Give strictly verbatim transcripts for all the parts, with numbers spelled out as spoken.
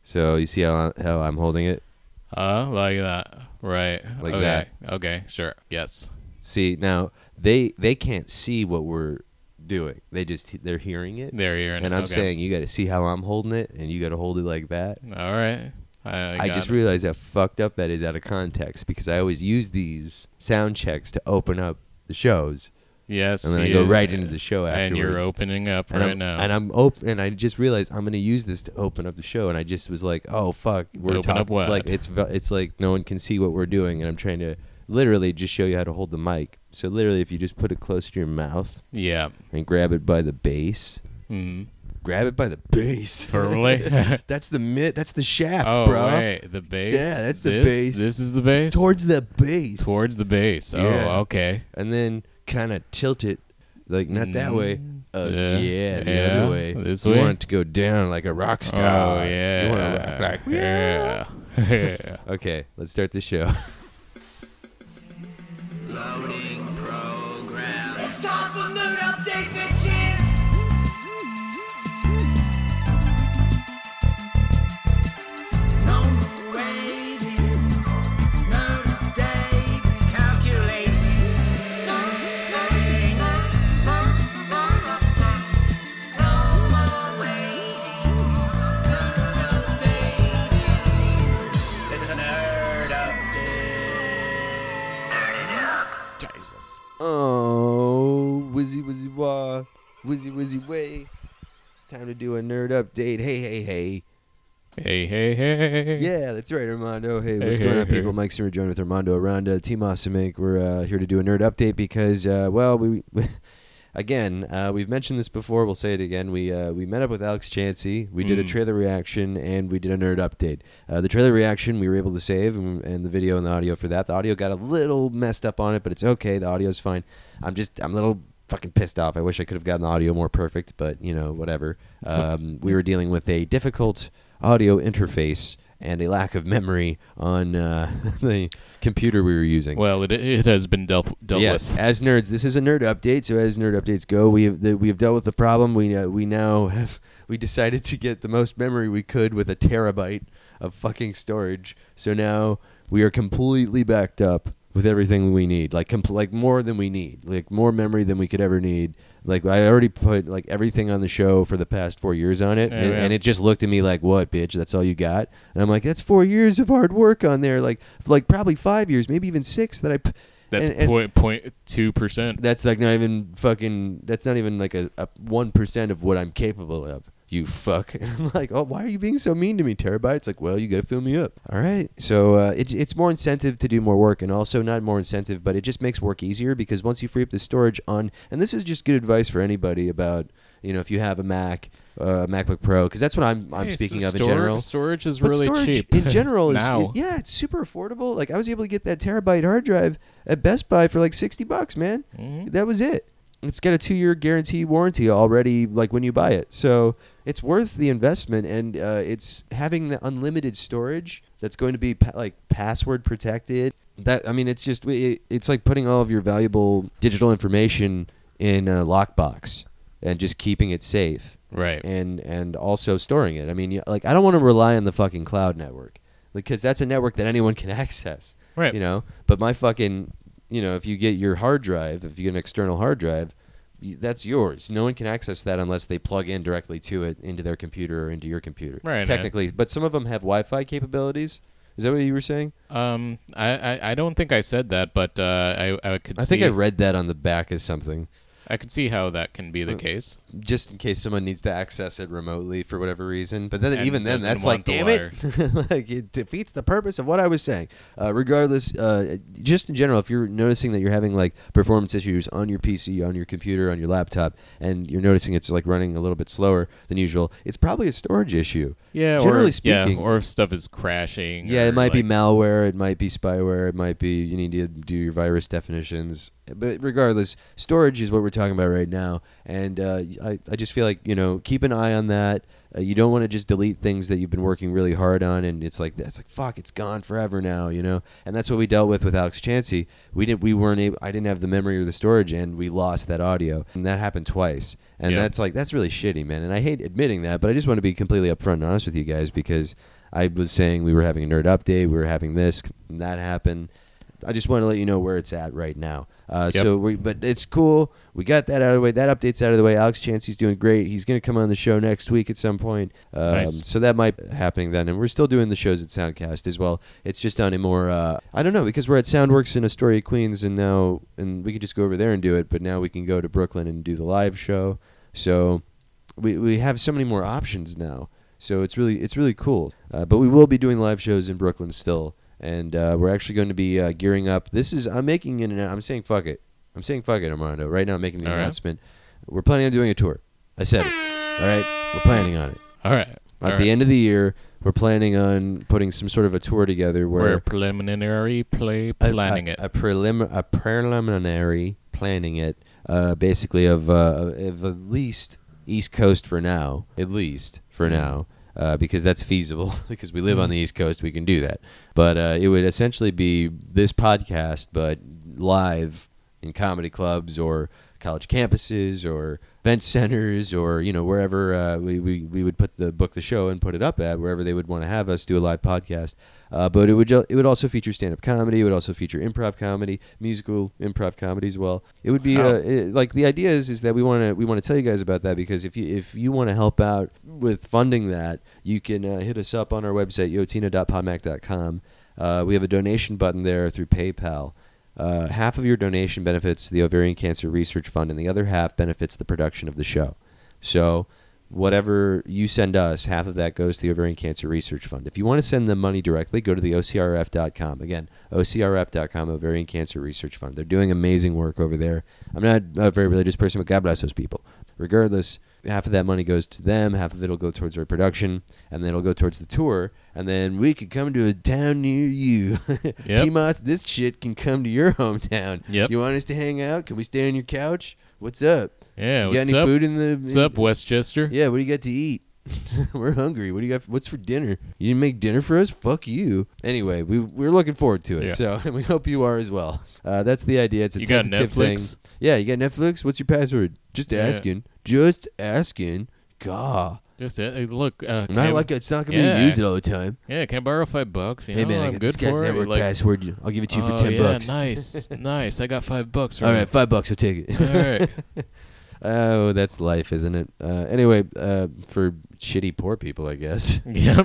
So you see how I, how I'm holding it? Uh, like that. Right. Like okay. that. Okay, sure. Yes. See, now they they can't see what we're doing. They just they're hearing it. There you're in And it. I'm okay. saying you got to see how I'm holding it, and you got to hold it like that. All right. I, I got just it. realized how fucked up that is out of context because I always use these sound checks to open up the shows, Yes. and then I you- go right into the show afterwards. And you're opening up and right I'm, now. And I'm open, and I just realized I'm gonna use this to open up the show, and I just was like, "Oh fuck, we're Open up talking what? like it's ve- it's like no one can see what we're doing," and I'm trying to literally just show you how to hold the mic. So literally, if you just put it close to your mouth yeah. and grab it by the base, Mm. grab it by the base Firmly. That's the mid. That's the shaft, oh, bro. wait. The base? Yeah, that's the this, base. This is the base? Towards the base. Towards the base. Oh, Yeah. okay. And then kind of tilt it, like not that way. Uh, Yeah. yeah, the Yeah. other way. This you way? want it to go down like a rock star. Oh, yeah. You want to rock like yeah. yeah. Okay, let's start the show. Loading program. It's time for Mood Update, bitches! No more waiting. Mood Update. Calculating. No, no, no, no, no, no. No more waiting. Mood Update. It's a nerd update. Jesus. Oh, wizzy wizzy wah, wizzy wizzy way. Time to do a nerd update. Hey, hey, hey. Hey, hey, hey. Yeah, that's right, Armando. Hey, Hey, what's hey, going on, hey. people? Mike Simmer joined with Armando Aranda, Team Awesome Incorporated. We're uh, here to do a nerd update because, uh, well, we, again, uh, we've mentioned this before. We'll say it again. We uh, we met up with Alex Chansey. We did a Mm. trailer reaction, and we did a nerd update. Uh, the trailer reaction we were able to save, and, and the video and the audio for that. The audio got a little messed up on it, but it's okay. The audio's fine. I'm just, I'm a little fucking pissed off. I wish I could have gotten the audio more perfect, but, you know, whatever. Um, we were dealing with a difficult audio interface and a lack of memory on uh, the computer we were using. Well, it it has been dealt dealt yes, with. as nerds, this is a nerd update. So as nerd updates go, we have the, we have dealt with the problem. We uh, we now have we decided to get the most memory we could with a terabyte of fucking storage. So now we are completely backed up with everything we need, like compl- like more than we need, like more memory than we could ever need. Like I already put like everything on the show for the past four years on it, Yeah, and, yeah. and it just looked at me like, "What, bitch? That's all you got?" And I'm like, "That's four years of hard work on there, like like probably five years, maybe even six that I." P- That's and- and point point two percent. that's like not even fucking. That's not even like a a one percent of what I'm capable of. You fuck. And I'm like, oh, why are you being so mean to me, Terabyte? It's like, well, you gotta fill me up. All right. So uh, it, it's more incentive to do more work, and also not more incentive, but it just makes work easier because once you free up the storage on, and this is just good advice for anybody about, you know, if you have a Mac, uh, a MacBook Pro, because that's what I'm I'm Hey, speaking so of in stor- general. Storage is But really storage cheap in general is now. it- yeah, it's super affordable. Like I was able to get that terabyte hard drive at Best Buy for like sixty bucks, man. Mhm. That was it. It's got a two-year guarantee warranty already, like when you buy it. So it's worth the investment, and uh, it's having the unlimited storage that's going to be pa- like password protected. That I mean, it's just it, it's like putting all of your valuable digital information in a lockbox and just keeping it safe. Right. And and also storing it. I mean, you- like I don't want to rely on the fucking cloud network because that's a network that anyone can access. Right. You know, but my fucking, you know, if you get your hard drive, if you get an external hard drive, y- that's yours. No one can access that unless they plug in directly to it into their computer or into your computer. Right, Technically, but some of them have Wi-Fi capabilities. Is that what you were saying? Um, I, I, I don't think I said that, but uh, I I could I see think I read that on the back as something. I could see how that can be the Uh, case. Just in case someone needs to access it remotely for whatever reason. But then And even then, doesn't that's like, want the damn it. Like, it defeats the purpose of what I was saying. Uh, regardless, uh, just in general, if you're noticing that you're having like performance issues on your P C, on your computer, on your laptop, and you're noticing it's like running a little bit slower than usual, it's probably a storage issue. Yeah, Generally or, speaking- yeah, or if stuff is crashing. Yeah, or it might be like- malware, it might be spyware, it might be you need to do your virus definitions. But regardless, storage is what we're talking about right now, and uh, I, I just feel like, you know, keep an eye on that. Uh, you don't want to just delete things that you've been working really hard on, and it's like it's like fuck, it's gone forever now, you know. And that's what we dealt with with Alex Chansey. We didn't, we weren't able, I didn't have the memory or the storage, and we lost that audio, and that happened twice. And Yeah. that's like that's really shitty, man. And I hate admitting that, but I just want to be completely upfront and honest with you guys because I was saying we were having a nerd update. We were having this and that happen. I just want to let you know where it's at right now. Uh, Yep. So, we, but it's cool. We got that out of the way. That update's out of the way. Alex Chansey's doing great. He's going to come on the show next week at some point. Um, Nice. So that might be happening then. And we're still doing the shows at Soundcast as well. It's just on a more, uh, I don't know, because we're at Soundworks in Astoria, Queens, and now, and we could just go over there and do it. But now we can go to Brooklyn and do the live show. So we we have so many more options now. So it's really it's really cool. Uh, but we will be doing live shows in Brooklyn still. And uh, we're actually going to be uh, gearing up. This is I'm making an I'm saying fuck it. I'm saying fuck it, Armando. Right now I'm making the All right. announcement. We're planning on doing a tour. I said it. All right? We're planning on it. All right. At All the right. end of the year, we're planning on putting some sort of a tour together where We're preliminary play a- planning a, it. A, prelim- a preliminary planning it, uh, basically of, uh, of at least East Coast for now, at least for now, uh, because that's feasible. Because we live on the East Coast, we can do that. But uh, it would essentially be this podcast, but live in comedy clubs or college campuses or event centers or you know wherever uh, we, we we would put the book the show and put it up at wherever they would want to have us do a live podcast. Uh, but it would ju- it would also feature stand up comedy. It would also feature improv comedy, musical improv comedy as well. It would be Wow. uh, it, like the idea is is that we want to we want to tell you guys about that because if you if you want to help out with funding that, you can uh, hit us up on our website yotina dot podmac dot com. Uh, we have a donation button there through PayPal. Uh, half of your donation benefits the Ovarian Cancer Research Fund, and the other half benefits the production of the show. So whatever you send us, half of that goes to the Ovarian Cancer Research Fund. If you want to send them money directly, go to the O C R F dot com. Again, O C R F dot com, Ovarian Cancer Research Fund. They're doing amazing work over there. I'm not a very religious person, but God bless those people. Regardless, half of that money goes to them, half of it will go towards our production, and then it'll go towards the tour, and then we could come to a town near you. Yep. T-Moss, this shit can come to your hometown. Yep. You want us to hang out? Can we stay on your couch? What's up? Yeah, you got what's any up? food in the... What's up, Westchester? Yeah, what do you got to eat? We're hungry. What do you got? What's for dinner? You didn't make dinner for us? Fuck you. Anyway, we we're looking forward to it. Yeah. So and we hope you are as well. Uh, that's the idea. It's a You got tentative Netflix? thing. Yeah, you got Netflix. What's your password? Just Yeah. asking. Just asking. God, Just uh, hey, look. Uh, not can- like it's not gonna yeah. be used all the time. Yeah, can I borrow five bucks? You Hey know, man, I I'm got good this guy's for network it. Like, password. I'll give it to you for oh, ten yeah, bucks. nice, nice. I got five bucks. All Right. right, five bucks. I'll take it. All right. Oh, that's life, isn't it? Uh, anyway, uh, for shitty poor people, I guess. Yep.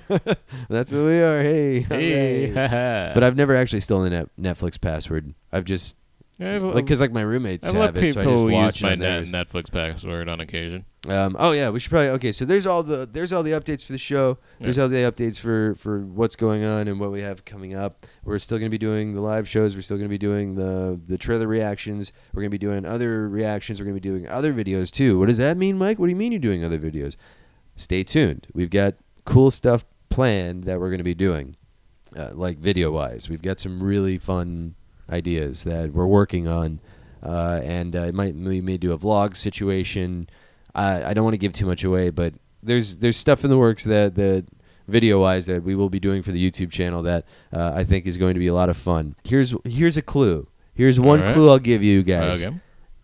That's what we are. Hey. Hey. hooray. haha. But I've never actually stolen a net- Netflix password. I've just Yeah, like because like my roommates I have let it, so I just people watch use my it on net- theirs. Netflix password on occasion. Um, oh yeah, we should probably okay. So there's all the there's all the updates for the show. There's Yeah. all the updates for for what's going on and what we have coming up. We're still going to be doing the live shows. We're still going to be doing the the trailer reactions. We're going to be doing other reactions. We're going to be doing other videos too. What does that mean, Mike? What do you mean you're doing other videos? Stay tuned. We've got cool stuff planned that we're going to be doing, uh, like video wise. We've got some really fun ideas that we're working on, uh, and uh, it might we may do a vlog situation. I, I don't want to give too much away, but there's there's stuff in the works that that video wise that we will be doing for the YouTube channel that uh, I think is going to be a lot of fun. Here's here's a clue. Here's one All right. clue I'll give you guys. Okay.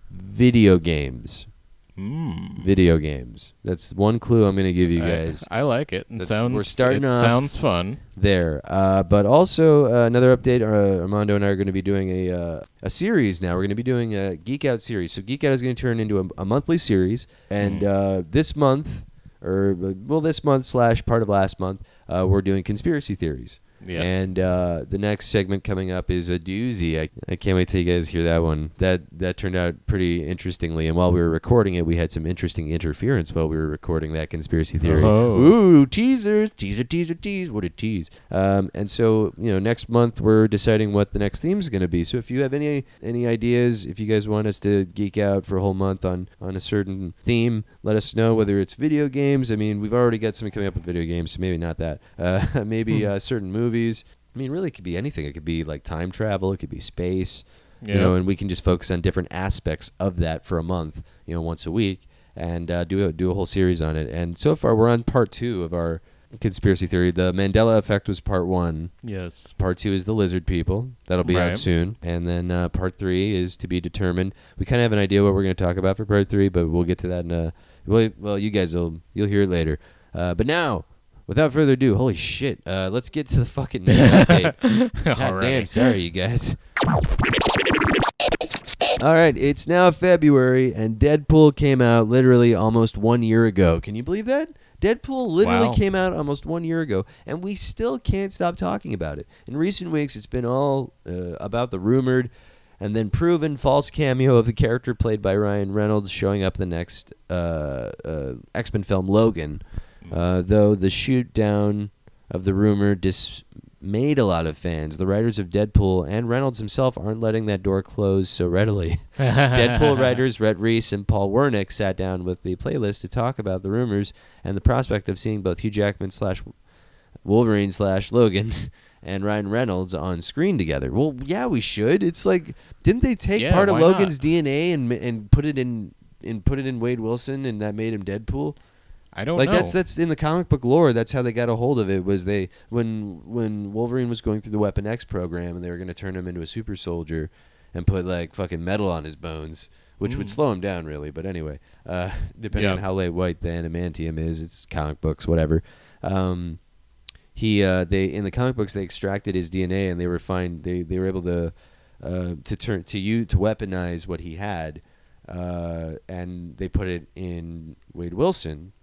Video games. Mm. Video games. That's one clue I'm going to give you guys. I, I like it. It That's- sounds. we're starting it off- sounds fun. There, uh, but also uh, another update. Uh, Armando and I are going to be doing a uh, a series now. We're going to be doing a Geek Out series. So Geek Out is going to turn into a, a monthly series, and Mm. uh, this month, or uh, well, this month slash part of last month, uh, we're doing conspiracy theories. Yes. And uh, the next segment coming up is a doozy. I, I can't wait till you guys hear that one. That that turned out pretty interestingly. And while we were recording it, we had some interesting interference while we were recording that conspiracy theory. Oh. Ooh, teasers, teaser, teaser, tease. What a tease! Um, and so you know, next month we're deciding what the next theme is going to be. So if you have any any ideas, if you guys want us to geek out for a whole month on on a certain theme, let us know. Whether it's video games. I mean, we've already got something coming up with video games, so maybe not that. Uh, maybe uh, certain movies. I mean, really, it could be anything. It could be like time travel. It could be space. Yeah. You know, and we can just focus on different aspects of that for a month. You know, once a week, and uh, do a, do a whole series on it. And so far, we're on part two of our conspiracy theory. The Mandela Effect was part one. Yes. Part two is the lizard people. That'll be out Right. soon. And then uh, part three is to be determined. We kind of have an idea what we're going to talk about for part three, but we'll get to that in a well. Well, you guys will you'll hear it later. Uh, but now without further ado, holy shit, uh, let's get to the fucking news update. God Alrighty. damn, sorry, you guys. All right, it's now February, and Deadpool came out literally almost one year ago. Can you believe that? Deadpool literally Wow. came out almost one year ago, and we still can't stop talking about it. In recent weeks, it's been all uh, about the rumored and then proven false cameo of the character played by Ryan Reynolds showing up in the next uh, uh, X-Men film, Logan. Uh, though the shoot down of the rumor dismayed a lot of fans, the writers of Deadpool and Reynolds himself aren't letting that door close so readily. Deadpool writers Rhett Reese and Paul Wernick sat down with the playlist to talk about the rumors and the prospect of seeing both Hugh Jackman slash Wolverine slash Logan and Ryan Reynolds on screen together. Well, yeah, we should. It's like, didn't they take Yeah, part of why Logan's not? D N A and and put it in and put it in Wade Wilson, and that made him Deadpool? I don't like know. that's that's in the comic book lore. That's how they got a hold of it. Was they when when Wolverine was going through the Weapon X program, and they were going to turn him into a super soldier and put like fucking metal on his bones, which would Mm. slow him down really. But anyway, uh, depending Yeah. on how late white the adamantium is, it's comic books, whatever. Um, he uh, they in the comic books they extracted his D N A, and they were fine. They they were able to uh, to turn to you to weaponize what he had, uh, and they put it in Wade Wilson.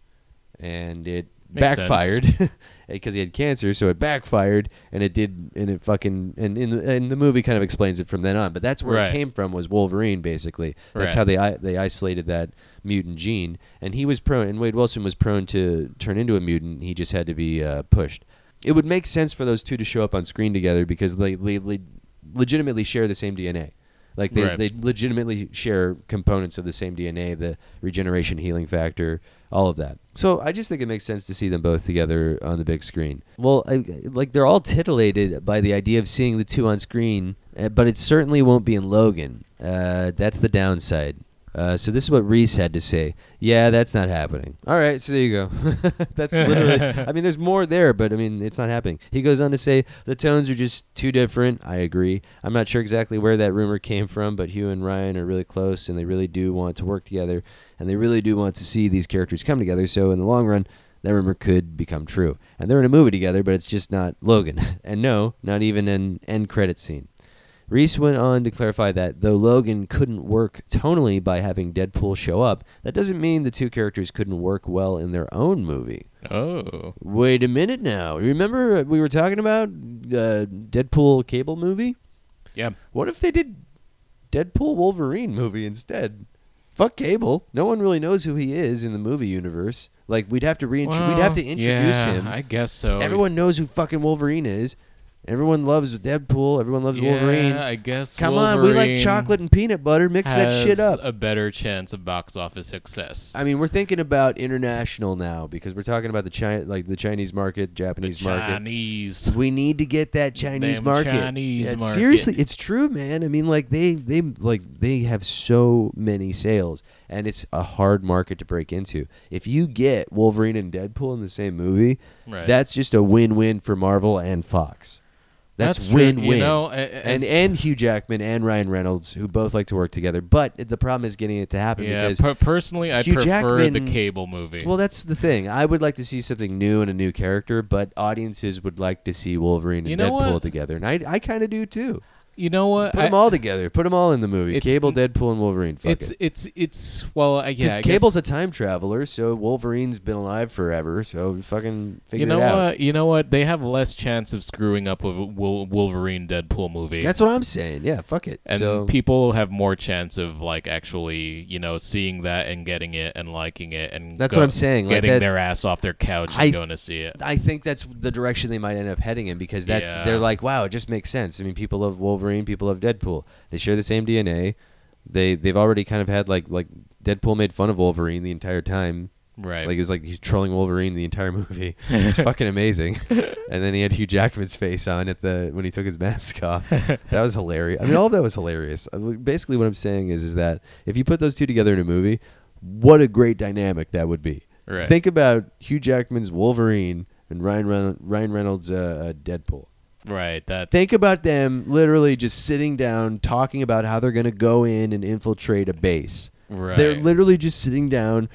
And it Makes backfired because he had cancer, so it backfired, and it did, and it fucking, and in the, and the movie kind of explains it from then on. But that's where Right. it came from, was Wolverine, basically. That's Right. how they i- they isolated that mutant gene, and he was prone, and Wade Wilson was prone to turn into a mutant. He just had to be uh, pushed. It would make sense for those two to show up on screen together because they, they, they legitimately share the same D N A. Like they, Right. they legitimately share components of the same D N A, the regeneration healing factor, all of that. So I just think it makes sense to see them both together on the big screen. Well, I, like they're all titillated by the idea of seeing the two on screen, uh, but it certainly won't be in Logan. Uh, that's the downside. Uh, so this is what Reese had to say. Yeah, that's not happening. All right, so there you go. That's literally. I mean, there's more there, but I mean, it's not happening. He goes on to say the tones are just too different. I agree. I'm not sure exactly where that rumor came from, but Hugh and Ryan are really close, and they really do want to work together, and they really do want to see these characters come together. So in the long run, that rumor could become true. And they're in a movie together, but it's just not Logan. And no, not even an end credit scene. Reese went on to clarify that though Logan couldn't work tonally by having Deadpool show up, that doesn't mean the two characters couldn't work well in their own movie. Oh. Wait a minute now. Remember we were talking about uh, Deadpool Cable movie? Yeah. What if they did Deadpool Wolverine movie instead? Fuck Cable. No one really knows who he is in the movie universe. Like we'd have to reintro- we'd have to Well, introduce yeah, him. I guess so. Everyone knows who fucking Wolverine is. Everyone loves Deadpool. Everyone loves yeah, Wolverine. I guess. Come on, we like Wolverine chocolate and peanut butter. Mix that shit has up. A better chance of box office success. I mean, we're thinking about international now because we're talking about the China, like the Chinese market, the Japanese market. Chinese. We need to get that Chinese Damn market. Chinese Yeah, market. Seriously, it's true, man. I mean, like they, they, like they have so many sales, and it's a hard market to break into. If you get Wolverine and Deadpool in the same movie, Right. that's just a win-win for Marvel and Fox. That's, That's true. win-win. You know, a- and as- and Hugh Jackman and Ryan Reynolds, who both like to work together. But the problem is getting it to happen Yeah, because per- personally, I Hugh prefer Jackman- the Cable movie. well, that's the thing. I would like to see something new and a new character, but audiences would like to see Wolverine and You know Deadpool what? together, and I I kind of do too. you know what? Put I- them all together. Put them all in the movie. It's- Cable, Deadpool, and Wolverine. Fuck It's it. it's it's well, I- yeah. Because I Cable's guess, a time traveler, so Wolverine's been alive forever. So fucking figure you know it out. what? You know what? They have less chance of screwing up with a Wol- Wolverine Deadpool movie. That's what I'm saying. Yeah, fuck it. and so people have more chance of like actually, you know, seeing that and getting it and liking it and That's go- what I'm saying, like Getting that- their ass off their couch and I- going to see it. I think that's the direction they might end up heading in because that's Yeah. they're like, wow, it just makes sense. I mean, people love Wolverine, people love Deadpool. They share the same D N A. They they've already kind of had like like Deadpool made fun of Wolverine the entire time. Right. Like it was like he's trolling Wolverine the entire movie. It's fucking amazing. And then he had Hugh Jackman's face on at the when he took his mask off. That was hilarious. I mean, all of that was hilarious. Uh, Basically, what I'm saying is is that if you put those two together in a movie, what a great dynamic that would be. Right. Think about Hugh Jackman's Wolverine and Ryan Reynolds, Ryan Reynolds' uh, uh, Deadpool. right. That Think about them literally just sitting down talking about how they're going to go in and infiltrate a base. right. They're literally just sitting down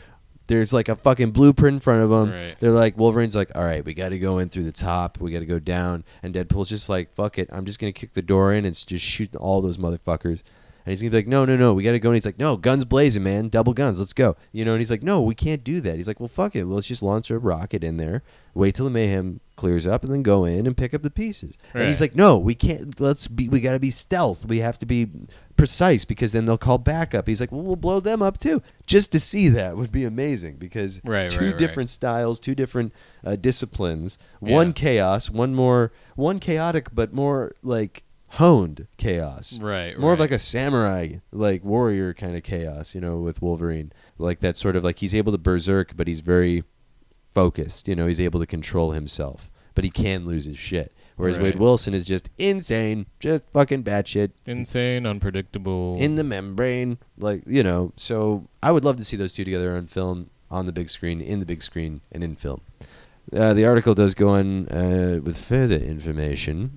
There's like a fucking blueprint in front of them. Right. They're like, Wolverine's like, all right, we got to go in through the top. We got to go down. And Deadpool's just like, fuck it. I'm just going to kick the door in and s- just shoot all those motherfuckers. And he's going to be like, no, no, no, we got to go. And he's like, no, guns blazing, man. Double guns. Let's go. You know, and he's like, no, we can't do that. He's like, well, fuck it. Well, let's just launch a rocket in there, wait till the mayhem clears up, and then go in and pick up the pieces. And he's Right. like, no, we can't. Let's be, we got to be stealth. We have to be precise because then they'll call backup. He's like, well, we'll blow them up too. Just to see that would be amazing because Right, two right, right. different styles, two different uh, disciplines, one Yeah. chaos, one more, one chaotic, but more like honed chaos. Right, More of right. like a samurai, like warrior kind of chaos, you know, with Wolverine. Like that sort of like he's able to berserk, but he's very focused. You know, he's able to control himself, but he can lose his shit. Whereas Right. Wade Wilson is just insane, just fucking batshit Insane, unpredictable. in the membrane, like you know. So I would love to see those two together on film, on the big screen, in the big screen, and in film. Uh, the article does go on uh, with further information.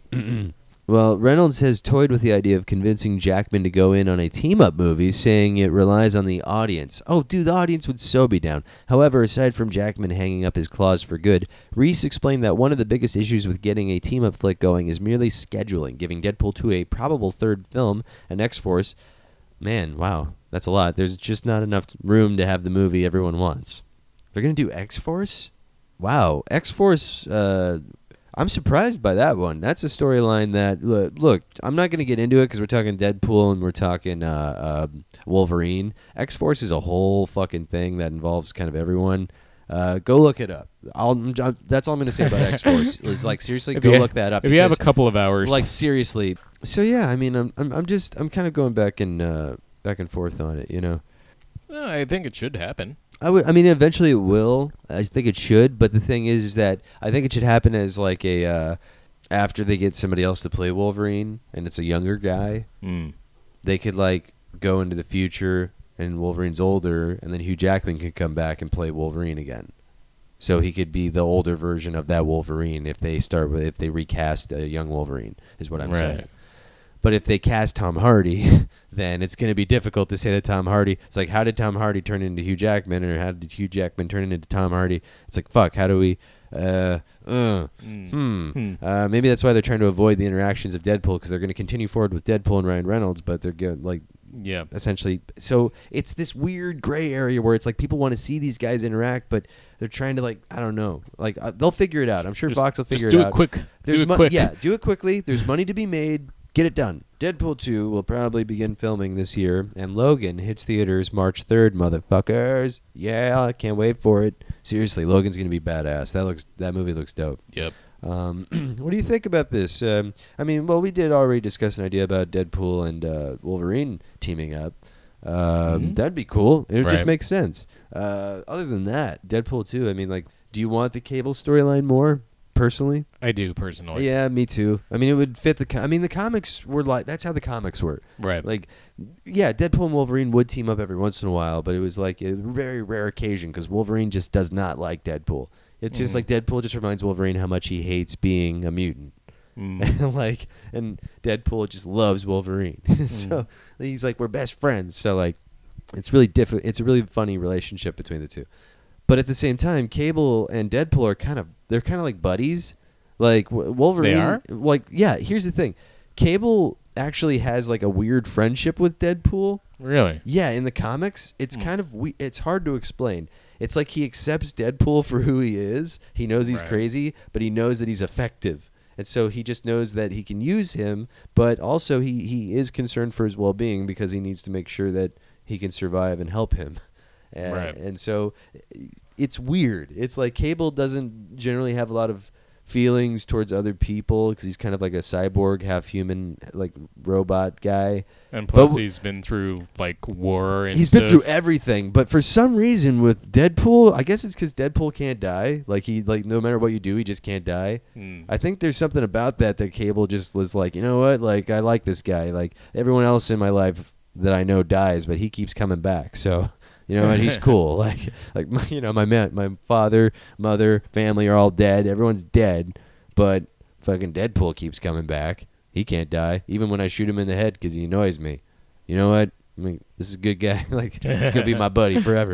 Well, Reynolds has toyed with the idea of convincing Jackman to go in on a team-up movie, saying it relies on the audience. Oh, dude, the audience would so be down. However, aside from Jackman hanging up his claws for good, Reese explained that one of the biggest issues with getting a team-up flick going is merely scheduling, giving Deadpool two a probable third film, and X-Force. Man, wow, that's a lot. There's just not enough room to have the movie everyone wants. They're going to do X-Force? Wow, X-Force... Uh, I'm surprised by that one. That's a storyline that look, look. I'm not going to get into it because we're talking Deadpool and we're talking uh, uh, Wolverine. X-Force is a whole fucking thing that involves kind of everyone. Uh, go look it up. I'll, I'm- that's all I'm going to say about X-Force. Is like seriously, If go you- look that up. If you have a because, couple of hours, like seriously. So yeah, I mean, I'm I'm, I'm just I'm kind of going back and uh, back and forth on it. You know. No, I think it should happen. I would. I mean, eventually it will. I think it should. But the thing is, is that I think it should happen as like a uh, after they get somebody else to play Wolverine, and it's a younger guy. Mm. They could like go into the future, and Wolverine's older, and then Hugh Jackman could come back and play Wolverine again. So he could be the older version of that Wolverine if they start with if they recast a young Wolverine. Is what I'm Right. saying. But if they cast Tom Hardy, then it's going to be difficult to say that Tom Hardy. It's like, how did Tom Hardy turn into Hugh Jackman, or how did Hugh Jackman turn into Tom Hardy? It's like, fuck. How do we? Uh, uh, Mm. hmm. Hmm. Uh, maybe that's why they're trying to avoid the interactions of Deadpool because they're going to continue forward with Deadpool and Ryan Reynolds, but they're going like Yeah. essentially. So it's this weird gray area where it's like people want to see these guys interact, but they're trying to like I don't know. Like uh, they'll figure it out. I'm sure Just- Fox will figure just do it it out. quick. There's do it mo- quick. Yeah, do it quickly. There's money to be made. Get it done. Deadpool two will probably begin filming this year, and Logan hits theaters March third, motherfuckers. Yeah, I can't wait for it. Seriously, Logan's going to be badass. That looks that movie looks dope. Yep. Um, what do you think about this? Um, I mean, well, we did already discuss an idea about Deadpool and uh, Wolverine teaming up. Um, Mhm. That'd be cool. It would just Right. make sense. Uh, other than that, Deadpool two, I mean, like, do you want the Cable storyline more, personally? I do personally. Yeah, me too. I mean, it would fit the. Co- I mean, the comics were like that's how the comics were. Right. Like, yeah, Deadpool and Wolverine would team up every once in a while, but it was like a very rare occasion because Wolverine just does not like Deadpool. It's just Mhm. like Deadpool just reminds Wolverine how much he hates being a mutant. Mm. like, and Deadpool just loves Wolverine. so he's like, we're best friends. So like, it's really different. It's a really funny relationship between the two. But at the same time, Cable and Deadpool are kind of they're kind of like buddies. Like w- Wolverine, They are? like yeah. Here's the thing, Cable actually has like a weird friendship with Deadpool. Really? Yeah, in the comics, it's Hmm. kind of we- it's hard to explain. It's like he accepts Deadpool for who he is. He knows he's Right. crazy, but he knows that he's effective. And so he just knows that he can use him, but also he, he is concerned for his well-being because he needs to make sure that he can survive and help him. And, Right. and so it's weird. It's like Cable doesn't generally have a lot of feelings towards other people because he's kind of like a cyborg, half human, like robot guy. And plus, But- he's been through like war and He's stuff. been through everything, but for some reason with Deadpool, I guess it's because Deadpool can't die. Like he, like no matter what you do, he just can't die. Mm. I think there's something about that that Cable just was like, you know what? Like I like this guy. Like everyone else in my life that I know dies, but he keeps coming back. So you know, and he's cool. Like like my, you know, my man, my father, mother, family are all dead. Everyone's dead, but fucking Deadpool keeps coming back. He can't die, even when I shoot him in the head because he annoys me. You know what? I mean, this is a good guy. Like he's gonna be my buddy forever.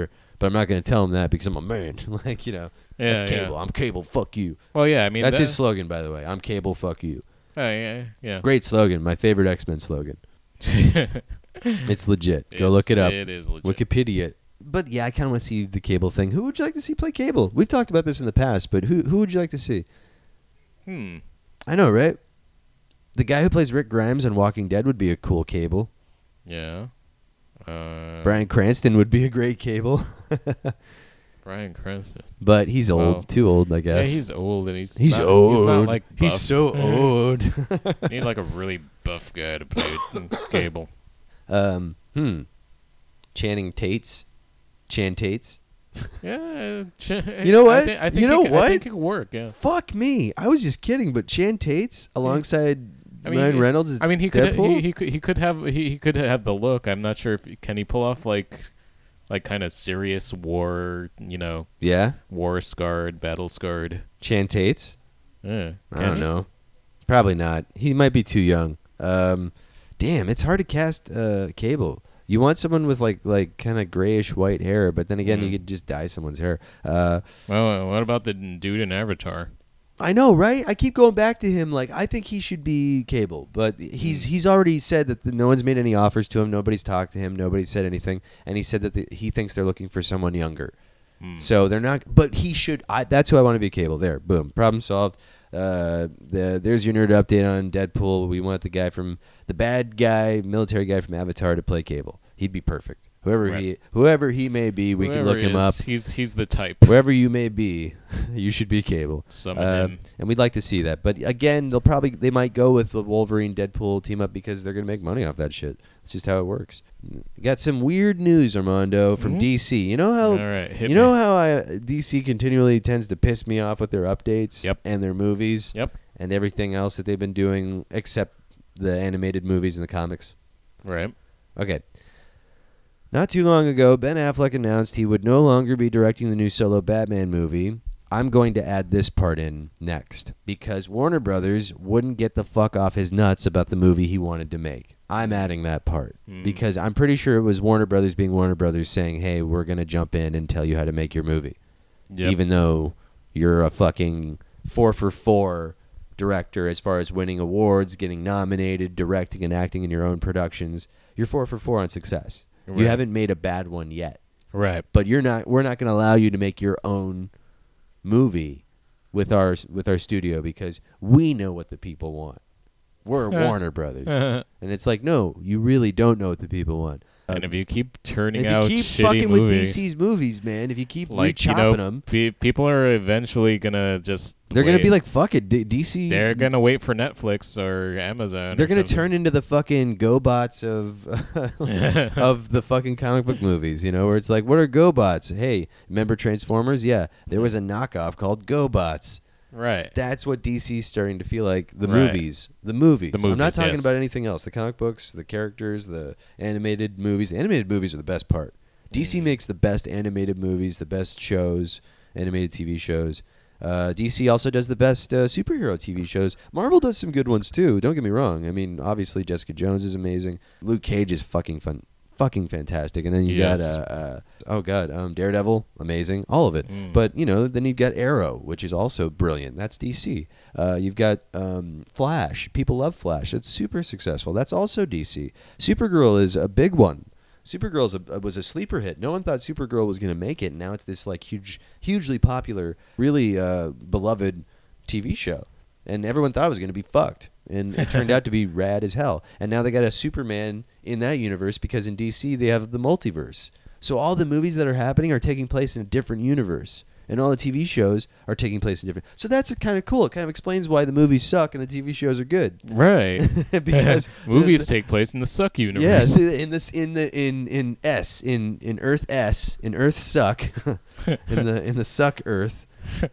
but I'm not going to tell him that because I'm a man. Like, you know, Yeah, that's Cable. yeah. I'm Cable. Fuck you. Well, yeah. I mean, That's that, his slogan, by the way. I'm Cable. Fuck you. Oh, yeah, yeah. Great slogan. My favorite X-Men slogan. It's legit. Go look it It's- up. It is legit. Wikipedia. it. But yeah, I kind of want to see the Cable thing. Who would you like to see play Cable? We've talked about this in the past, but who who would you like to see? Hmm. I know, right? The guy who plays Rick Grimes on Walking Dead would be a cool Cable. Yeah. Uh, Bryan Cranston would be a great Cable. Bryan Cranston. But he's old. Well, Too old, I Yeah, guess. he's old and he's He's not, old. He's not like He's buff. so old. You need like a really buff guy to play Cable. um, hmm. Channing Tates. Chan Tates. Yeah. Ch- You know I what? thi- I think You know it, could- what? I think it could work. Yeah. Fuck me. I was just kidding, but Chan Tates alongside I mean, Ryan he- Reynolds is I mean, he could Deadpool? he, he could he could have he, he could have the look. I'm not sure if can he pull off like like kind of serious war, you know, Yeah? war scarred, battle scarred. Chan Tates? Yeah. I Can don't he? know. Probably not. He might be too young. Um, damn, it's hard to cast uh, Cable. You want someone with like like kind of grayish white hair, but then again, Mhm. you could just dye someone's hair. Uh, Well, what about the dude in Avatar? I know, right? I keep going back to him. Like, I think he should be Cable, but he's Mm. he's already said that the, no one's made any offers to him. Nobody's talked to him. Nobody's said anything, and he said that the, he thinks they're looking for someone younger. Hmm. So they're not. But he should. I, that's who I want to be Cable. There, boom, problem solved. Uh, the, there's your nerd update on Deadpool. We want the guy from the bad guy, military guy from Avatar to play Cable. He'd be perfect. Whoever Right. he, whoever he may be, we can Whoever look he him is, up. He's he's the type. Wherever you may be, you should be Cable. Summon Uh, him. and we'd like to see that. But again, they'll probably they might go with the Wolverine Deadpool team up because they're gonna make money off that shit. That's just how it works. Got some weird news, Armando, from Mhm. D C. You know how All right, hit you know me. how I, D C continually tends to piss me off with their updates Yep. and their movies Yep. and everything else that they've been doing except the animated movies and the comics. Right. Okay. Not too long ago, Ben Affleck announced he would no longer be directing the new solo Batman movie. I'm going to add this part in next because Warner Brothers wouldn't get the fuck off his nuts about the movie he wanted to make. I'm adding that part Mm. because I'm pretty sure it was Warner Brothers being Warner Brothers saying, "Hey, we're going to jump in and tell you how to make your movie." Yep. Even though you're a fucking four for four director as far as winning awards, getting nominated, directing and acting in your own productions, you're four for four on success. You Right. haven't made a bad one yet, Right. but you're not. We're not going to allow you to make your own movie with our with our studio because we know what the people want. We're Warner Brothers, and it's like, no, you really don't know what the people want. And if you keep turning if you out keep shitty fucking with movie, D C's movies, man, if you keep like you re-chopping know, them, pe- people are eventually gonna just they're going to wait. be like, fuck it, D- DC. they're gonna wait for Netflix or Amazon. They're or going to something. turn into the fucking GoBots of of the fucking comic book movies, you know, where it's like, what are GoBots? Hey, remember Transformers? Yeah, there was a knockoff called GoBots. right. That's what D C's starting to feel like. The Right. movies. The movies. The I'm not movies, talking yes. about anything else. The comic books, the characters, the animated movies. The animated movies are the best part. D C Mm. makes the best animated movies, the best shows, animated T V shows. Uh, D C also does the best uh, superhero T V shows. Marvel does some good ones too. Don't get me wrong. I mean, obviously Jessica Jones is amazing. Luke Cage is fucking fun, fucking fantastic. And then you Yes. got uh, uh, oh god, um, Daredevil, amazing, all of it. Mm. But you know, then you've got Arrow, which is also brilliant. That's D C. Uh, you've got um, Flash. People love Flash. It's super successful. That's also D C. Supergirl is a big one. Supergirl a, was a sleeper hit. No one thought Supergirl was going to make it. And now it's this like huge, hugely popular, really uh, beloved T V show. And everyone thought it was going to be fucked. And it turned out to be rad as hell. And now they got a Superman in that universe because in D C they have the multiverse. So all the movies that are happening are taking place in a different universe. And all the T V shows are taking place in different. So that's kind of cool. It kind of explains why the movies suck and the T V shows are good. Right. Because movies take place in the suck universe. yeah, th- in this in the in in S in in Earth S in Earth suck in the in the suck Earth